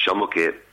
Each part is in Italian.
Diciamo che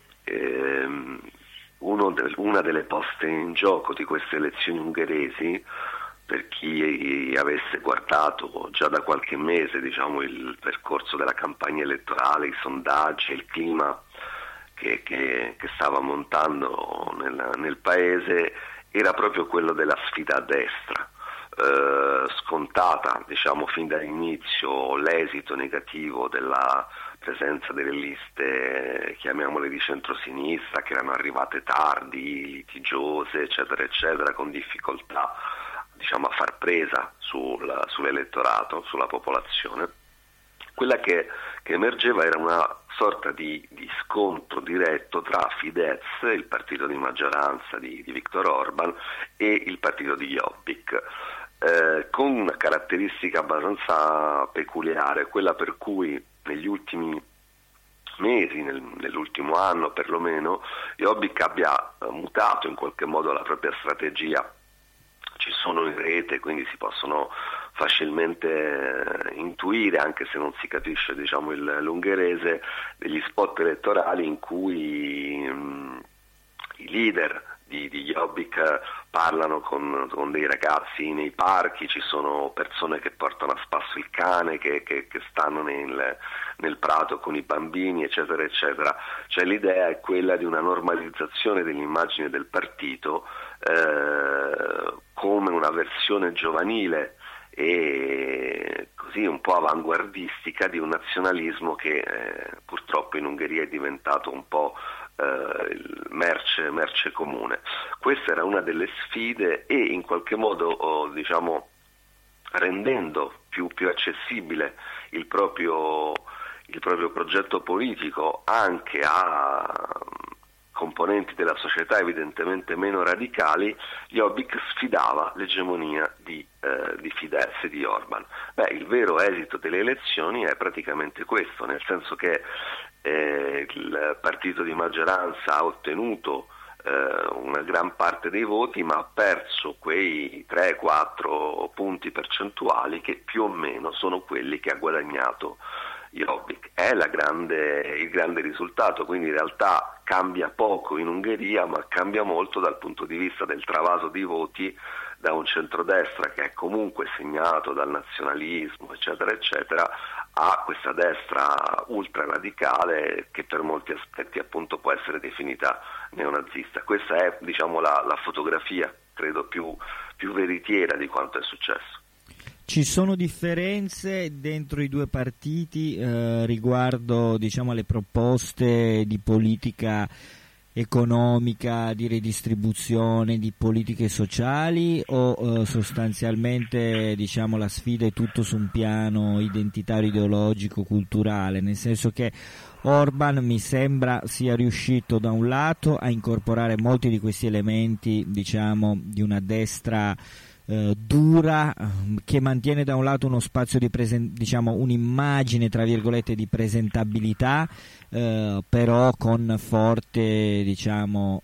una delle poste in gioco di queste elezioni ungheresi, per chi avesse guardato già da qualche mese, diciamo, il percorso della campagna elettorale, i sondaggi, il clima che stava montando nel paese, era proprio quello della sfida a destra. Scontata, diciamo, fin dall'inizio l'esito negativo della presenza delle liste, chiamiamole di centrosinistra, che erano arrivate tardi, litigiose, eccetera eccetera, con difficoltà, diciamo, a far presa sull'elettorato, sulla popolazione. Quella che emergeva era una sorta di scontro diretto tra Fidesz, il partito di maggioranza di Viktor Orban, e il partito di Jobbik, con una caratteristica abbastanza peculiare, quella per cui negli ultimi mesi, nell'ultimo anno perlomeno, Jobbik abbia mutato in qualche modo la propria strategia. Ci sono in rete, quindi si possono facilmente intuire, anche se non si capisce, diciamo, l'ungherese, degli spot elettorali in cui i leader di Jobbik parlano con dei ragazzi nei parchi, ci sono persone che portano a spasso il cane, che stanno nel prato con i bambini, eccetera eccetera. Cioè l'idea è quella di una normalizzazione dell'immagine del partito come una versione giovanile e così un po' avanguardistica di un nazionalismo che purtroppo in Ungheria è diventato un po' merce comune. Questa era una delle sfide e in qualche modo, diciamo, rendendo più accessibile il proprio progetto politico anche a componenti della società evidentemente meno radicali, Jobbik sfidava l'egemonia di Fidesz e di Orban. Il vero esito delle elezioni è praticamente questo, nel senso che il partito di maggioranza ha ottenuto una gran parte dei voti, ma ha perso quei 3-4 punti percentuali che più o meno sono quelli che ha guadagnato Jobbik. È il grande risultato, quindi in realtà cambia poco in Ungheria, ma cambia molto dal punto di vista del travaso di voti da un centrodestra che è comunque segnato dal nazionalismo, eccetera eccetera, a questa destra ultra radicale che per molti aspetti appunto può essere definita neonazista. Questa è, diciamo, la fotografia, credo, più veritiera di quanto è successo. Ci sono differenze dentro i due partiti riguardo, diciamo, alle proposte di politica economica, di redistribuzione, di politiche sociali, o sostanzialmente, diciamo, la sfida è tutto su un piano identitario, ideologico, culturale, nel senso che Orban mi sembra sia riuscito da un lato a incorporare molti di questi elementi, diciamo, di una destra dura, che mantiene da un lato uno spazio di diciamo un'immagine tra virgolette di presentabilità, però con forte diciamo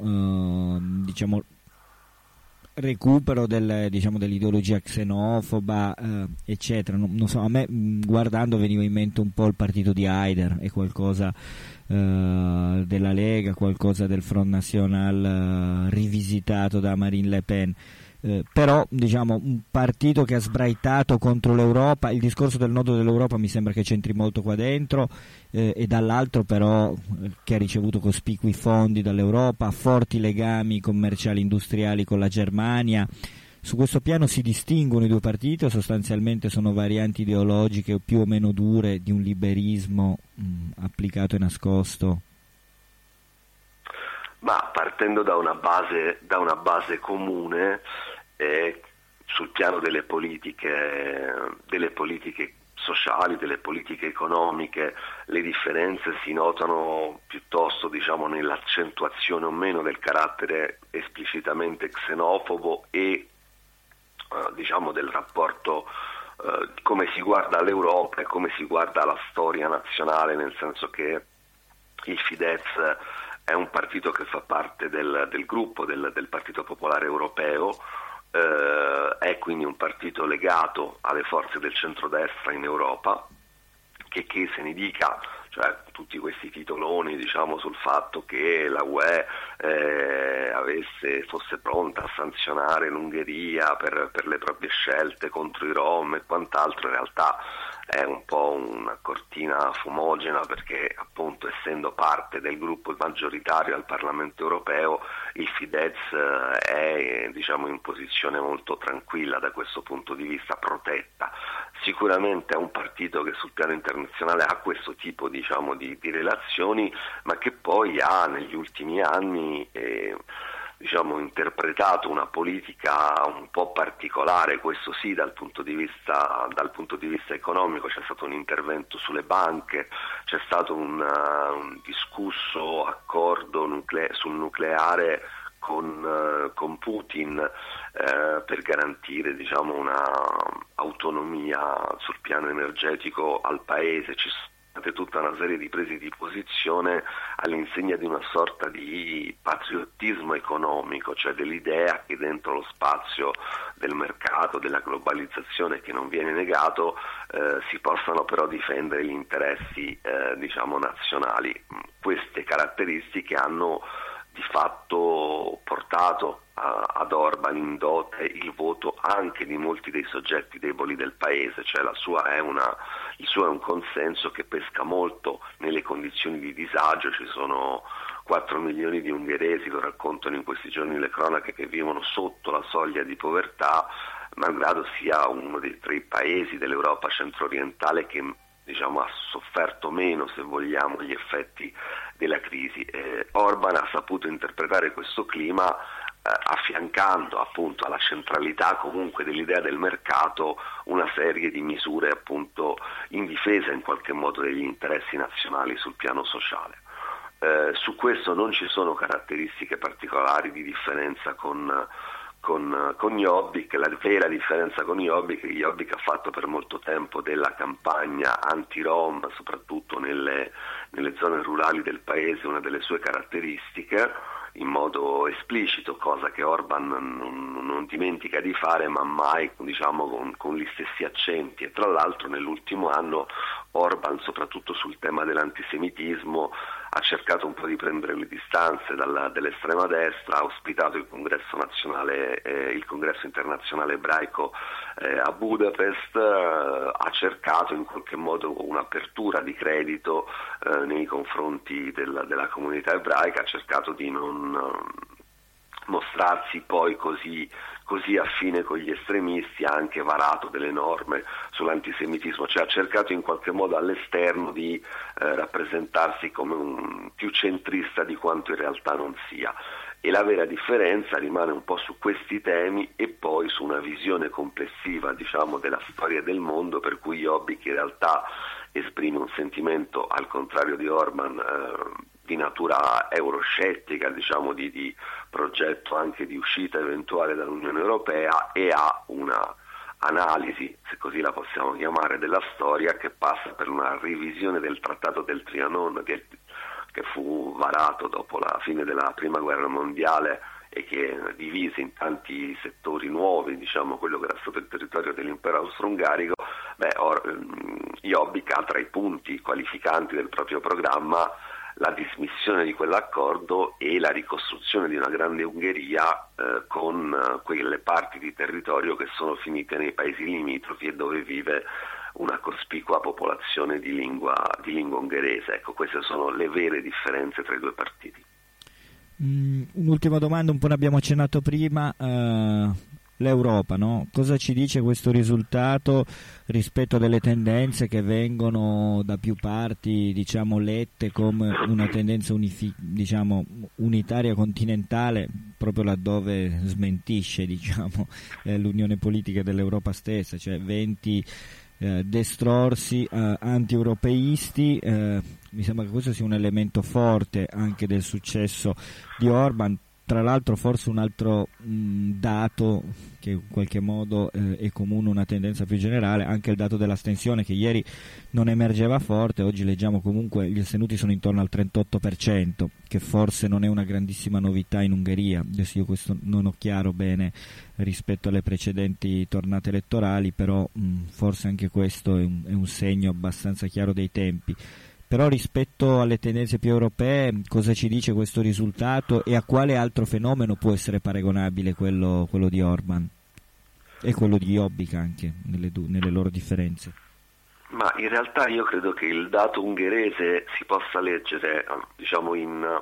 recupero dell'ideologia xenofoba, eccetera. Non so, a me guardando veniva in mente un po' il partito di Haider e qualcosa della Lega, qualcosa del Front National rivisitato da Marine Le Pen. Però, diciamo, un partito che ha sbraitato contro l'Europa. Il discorso del nodo dell'Europa mi sembra che c'entri molto qua dentro, e dall'altro però che ha ricevuto cospicui fondi dall'Europa, forti legami commerciali industriali con la Germania. Su questo piano si distinguono i due partiti o sostanzialmente sono varianti ideologiche più o meno dure di un liberismo applicato e nascosto? Ma partendo da una base comune, sul piano delle politiche sociali, delle politiche economiche, le differenze si notano piuttosto, diciamo, nell'accentuazione o meno del carattere esplicitamente xenofobo e diciamo del rapporto, come si guarda all'Europa e come si guarda alla storia nazionale, nel senso che il Fidesz è un partito che fa parte del gruppo del Partito Popolare Europeo, è quindi un partito legato alle forze del centrodestra in Europa, che se ne dica, cioè tutti questi titoloni, diciamo, sul fatto che la UE fosse pronta a sanzionare l'Ungheria per le proprie scelte contro i Rom e quant'altro, in realtà è un po' una cortina fumogena, perché appunto essendo parte del gruppo maggioritario al Parlamento europeo il Fidesz è, diciamo, in posizione molto tranquilla da questo punto di vista, protetta. Sicuramente è un partito che sul piano internazionale ha questo tipo, diciamo, di relazioni, ma che poi ha negli ultimi anni diciamo, interpretato una politica un po' particolare, questo sì, dal punto di vista economico. C'è stato un intervento sulle banche, c'è stato un discusso accordo sul nucleare con Putin per garantire, diciamo, una autonomia sul piano energetico al paese. Ci sono state tutta una serie di prese di posizione all'insegna di una sorta di patriottismo economico, cioè dell'idea che dentro lo spazio del mercato, della globalizzazione che non viene negato, si possano però difendere gli interessi diciamo nazionali. Queste caratteristiche hanno di fatto portato ad Orban in dote il voto anche di molti dei soggetti deboli del paese, cioè il suo è un consenso che pesca molto nelle condizioni di disagio. Ci sono 4 milioni di ungheresi, lo raccontano in questi giorni le cronache, che vivono sotto la soglia di povertà, malgrado sia uno dei 3 paesi dell'Europa centro-orientale che, diciamo, ha sofferto meno, se vogliamo, gli effetti della crisi. Orban ha saputo interpretare questo clima affiancando appunto alla centralità comunque dell'idea del mercato una serie di misure appunto in difesa in qualche modo degli interessi nazionali sul piano sociale. Su questo non ci sono caratteristiche particolari di differenza con Jobbik. La vera differenza con Jobbik ha fatto per molto tempo della campagna anti-Rom, soprattutto nelle zone rurali del paese, una delle sue caratteristiche, in modo esplicito, cosa che Orban non dimentica di fare, ma mai, diciamo, con gli stessi accenti. E tra l'altro nell'ultimo anno Orban, soprattutto sul tema dell'antisemitismo, ha cercato un po' di prendere le distanze dell'estrema destra, ha ospitato il congresso internazionale ebraico a Budapest, ha cercato in qualche modo un'apertura di credito nei confronti della comunità ebraica, ha cercato di non mostrarsi poi così affine con gli estremisti, ha anche varato delle norme sull'antisemitismo, cioè ha cercato in qualche modo all'esterno di rappresentarsi come un più centrista di quanto in realtà non sia. E la vera differenza rimane un po' su questi temi e poi su una visione complessiva, diciamo, della storia del mondo, per cui Jobbik in realtà esprime un sentimento, al contrario di Orban, di natura euroscettica, diciamo, di progetto anche di uscita eventuale dall'Unione Europea, e ha una analisi, se così la possiamo chiamare, della storia che passa per una revisione del Trattato del Trianon che fu varato dopo la fine della Prima Guerra Mondiale e che divise in tanti settori nuovi, diciamo, quello che era stato il territorio dell'impero austro-ungarico. Jobbik ha tra i punti qualificanti del proprio programma la dismissione di quell'accordo e la ricostruzione di una grande Ungheria con quelle parti di territorio che sono finite nei paesi limitrofi e dove vive una cospicua popolazione di lingua ungherese. Ecco, queste sono le vere differenze tra i due partiti. Un'ultima domanda, un po' ne abbiamo accennato prima, l'Europa, no? Cosa ci dice questo risultato rispetto a delle tendenze che vengono da più parti, diciamo, lette come una tendenza unitaria continentale, proprio laddove smentisce, diciamo, l'unione politica dell'Europa stessa, cioè 20 destrorsi anti-europeisti. Mi sembra che questo sia un elemento forte anche del successo di Orban. Tra l'altro forse un altro dato che in qualche modo è comune, una tendenza più generale, anche il dato dell'astensione, che ieri non emergeva forte, oggi leggiamo comunque gli astenuti sono intorno al 38%, che forse non è una grandissima novità in Ungheria. Adesso io questo non ho chiaro bene rispetto alle precedenti tornate elettorali, però forse anche questo è un segno abbastanza chiaro dei tempi. Però rispetto alle tendenze più europee, cosa ci dice questo risultato e a quale altro fenomeno può essere paragonabile quello di Orban e quello di Jobbik anche nelle loro differenze? Ma in realtà io credo che il dato ungherese si possa leggere, diciamo, in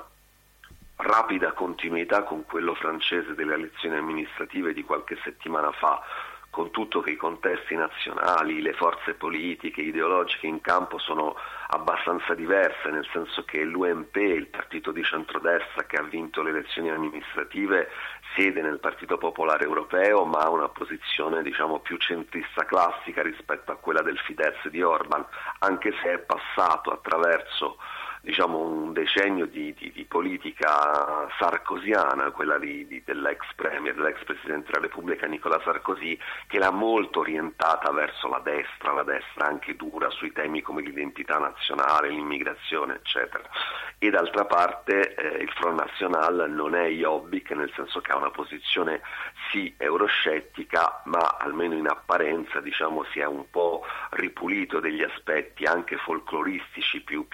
rapida continuità con quello francese delle elezioni amministrative di qualche settimana fa, con tutto che i contesti nazionali, le forze politiche, ideologiche in campo sono abbastanza diverse, nel senso che l'UMP, il partito di centrodestra che ha vinto le elezioni amministrative, siede nel Partito Popolare Europeo, ma ha una posizione, diciamo, più centrista classica rispetto a quella del Fidesz di Orban, anche se è passato attraverso, diciamo, un decennio di politica sarkoziana, quella dell'ex premier, dell'ex presidente della Repubblica Nicolas Sarkozy, che l'ha molto orientata verso la destra anche dura sui temi come l'identità nazionale, l'immigrazione, eccetera. E d'altra parte il Front National non è Jobbik, nel senso che ha una posizione sì euroscettica, ma almeno in apparenza, diciamo, si è un po' ripulito degli aspetti anche folcloristici più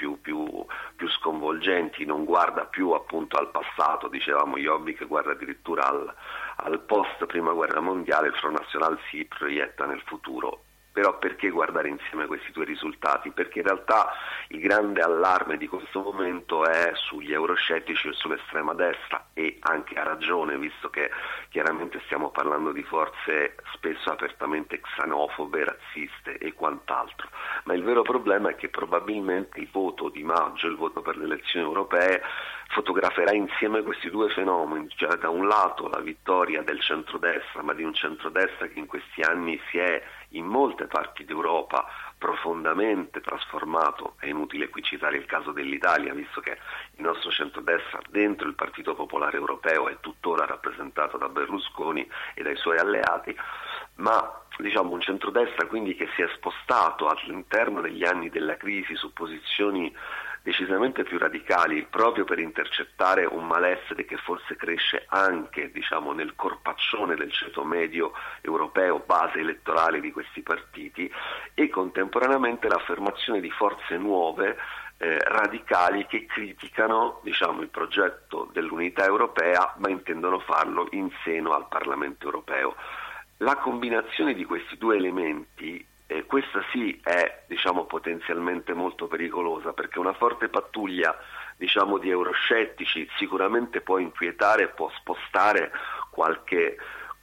sconvolgenti, non guarda più appunto al passato, dicevamo Jobbik guarda addirittura al post prima guerra mondiale, il Front National si proietta nel futuro. Però perché guardare insieme questi due risultati? Perché in realtà il grande allarme di questo momento è sugli euroscettici e sull'estrema destra, e anche a ragione, visto che chiaramente stiamo parlando di forze spesso apertamente xenofobe, razziste e quant'altro. Ma il vero problema è che probabilmente il voto di maggio, il voto per le elezioni europee, fotograferà insieme questi due fenomeni, cioè da un lato la vittoria del centrodestra, ma di un centrodestra che in questi anni si è in molte parti d'Europa profondamente trasformato. È inutile qui citare il caso dell'Italia, visto che il nostro centrodestra dentro il Partito Popolare Europeo è tuttora rappresentato da Berlusconi e dai suoi alleati, ma diciamo un centrodestra quindi che si è spostato all'interno degli anni della crisi su posizioni decisamente più radicali, proprio per intercettare un malessere che forse cresce anche, diciamo, nel corpaccione del ceto medio europeo, base elettorale di questi partiti, e contemporaneamente l'affermazione di forze nuove, radicali, che criticano, diciamo, il progetto dell'unità europea, ma intendono farlo in seno al Parlamento europeo. La combinazione di questi due elementi, questa sì è, diciamo, potenzialmente molto pericolosa, perché una forte pattuglia, diciamo, di euroscettici sicuramente può inquietare, può spostare qualche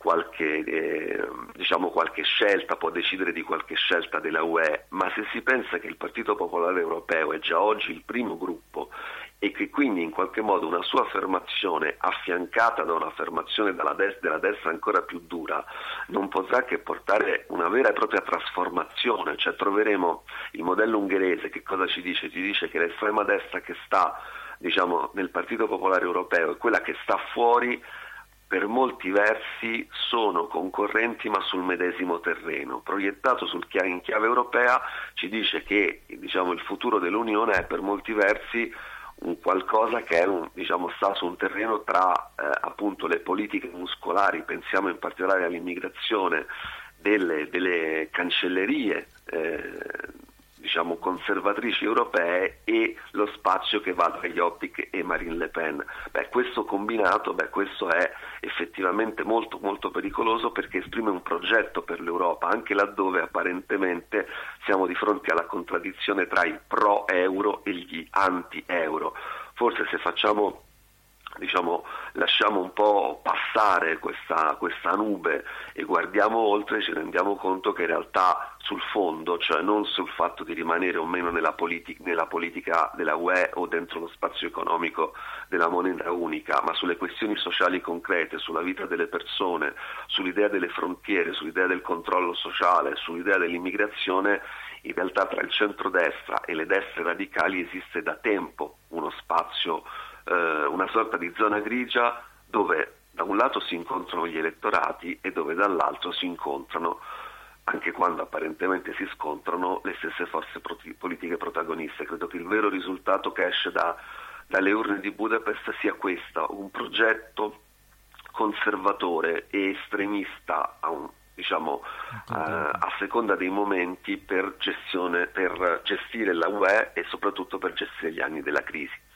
scelta, può decidere di qualche scelta della UE, ma se si pensa che il Partito Popolare Europeo è già oggi il primo gruppo e che quindi in qualche modo una sua affermazione affiancata da un'affermazione della destra ancora più dura non potrà che portare una vera e propria trasformazione, cioè troveremo il modello ungherese. Che cosa ci dice? Ci dice che l'estrema destra che sta, diciamo, nel Partito Popolare Europeo e quella che sta fuori per molti versi sono concorrenti ma sul medesimo terreno. Proiettato in chiave europea ci dice che, diciamo, il futuro dell'Unione è per molti versi un qualcosa che è sta su un terreno tra appunto le politiche muscolari, pensiamo in particolare all'immigrazione, delle cancellerie diciamo conservatrici europee, e lo spazio che va tra Jobbik e Marine Le Pen. Questo combinato, questo è effettivamente molto molto pericoloso, perché esprime un progetto per l'Europa, anche laddove apparentemente siamo di fronte alla contraddizione tra i pro-euro e gli anti-euro. Forse se facciamo, diciamo, lasciamo un po' passare questa nube e guardiamo oltre, ci rendiamo conto che in realtà sul fondo, cioè non sul fatto di rimanere o meno nella politica della UE o dentro lo spazio economico della moneta unica, ma sulle questioni sociali concrete, sulla vita delle persone, sull'idea delle frontiere, sull'idea del controllo sociale, sull'idea dell'immigrazione, in realtà tra il centrodestra e le destre radicali esiste da tempo uno spazio, una sorta di zona grigia, dove da un lato si incontrano gli elettorati e dove dall'altro si incontrano, anche quando apparentemente si scontrano, le stesse forze politiche protagoniste. Credo che il vero risultato che esce dalle urne di Budapest sia questo, un progetto conservatore e estremista diciamo, a seconda dei momenti per gestire la UE e soprattutto per gestire gli anni della crisi.